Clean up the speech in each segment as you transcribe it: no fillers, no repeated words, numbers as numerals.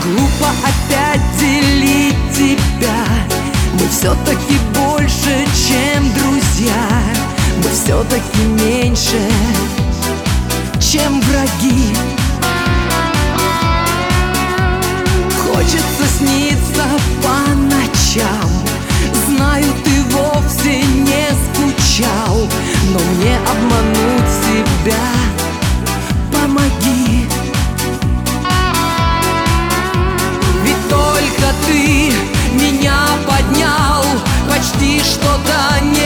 Глупо опять делить тебя. Мы все-таки больше, чем друзья. Мы все-таки меньше, чем враги. Хочется сниться по ночам. Знаю, ты вовсе не скучал, но мне обмануть себя помоги. Ведь только ты меня поднял почти что до небес.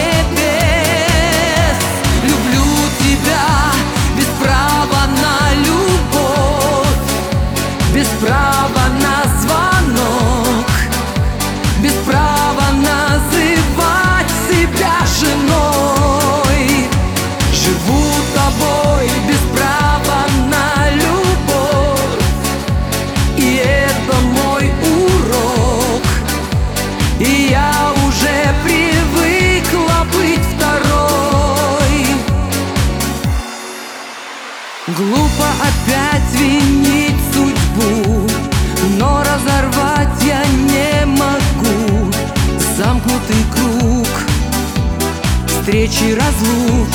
Люблю тебя без права на любовь, без права на звонок, без права называть себя женой. Живу тобой без права на любовь, и это мой урок. И я уже привыкла быть второй. Глупо опять винить судьбу, но разорвать я не могу. Замкнутый круг встреч и разлук.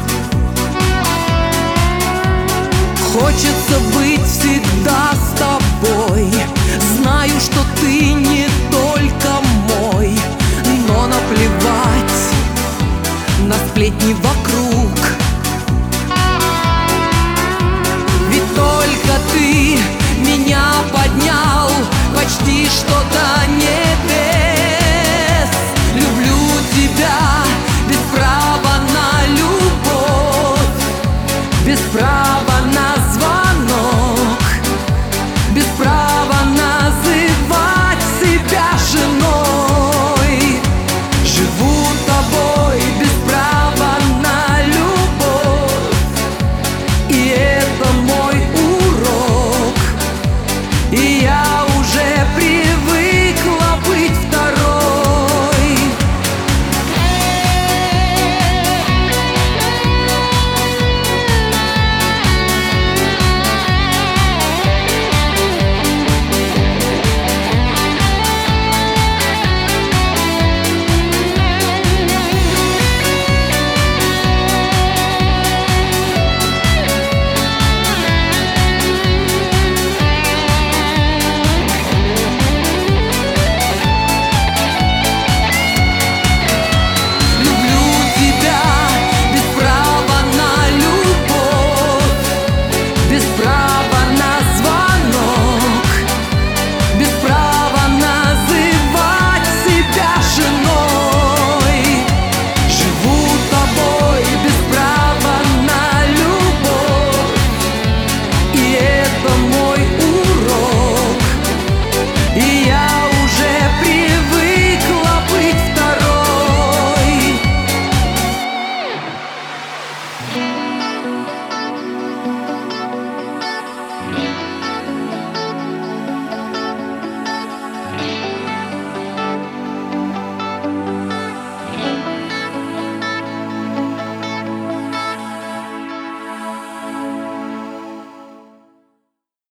Хочется быть всегда с тобой. Знаю, что ты не только мой, но наплевать на сплетни вокруг.